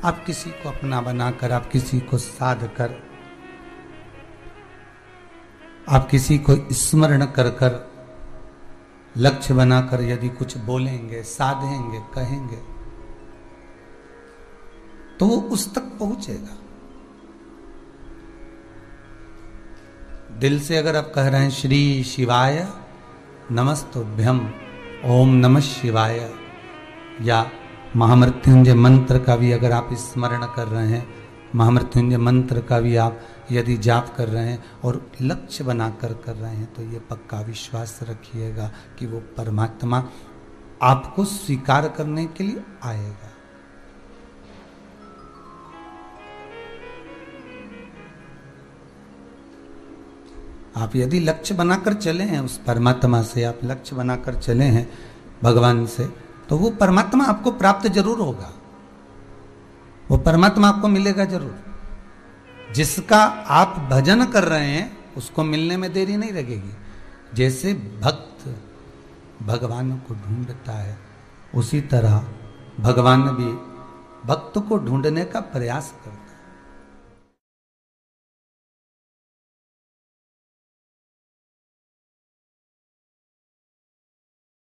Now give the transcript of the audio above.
आप किसी को अपना बनाकर, आप किसी को साध कर, आप किसी को स्मरण कर कर, लक्ष्य बनाकर यदि कुछ बोलेंगे, साधेंगे, कहेंगे, तो वो उस तक पहुंचेगा। दिल से अगर आप कह रहे हैं श्री शिवाय नमस्तुभ्यम, ओम नमः शिवाय, या महामृत्युंजय मंत्र का भी अगर आप स्मरण कर रहे हैं, महामृत्युंजय मंत्र का भी आप यदि जाप कर रहे हैं और लक्ष्य बनाकर कर रहे हैं, तो ये पक्का विश्वास रखिएगा कि वो परमात्मा आपको स्वीकार करने के लिए आएगा। आप यदि लक्ष्य बनाकर चले हैं उस परमात्मा से, आप लक्ष्य बनाकर चले हैं भगवान से, तो वो परमात्मा आपको प्राप्त जरूर होगा, वो परमात्मा आपको मिलेगा जरूर। जिसका आप भजन कर रहे हैं उसको मिलने में देरी नहीं लगेगी। जैसे भक्त भगवान को ढूंढता है, उसी तरह भगवान भी भक्त को ढूंढने का प्रयास करते हैं।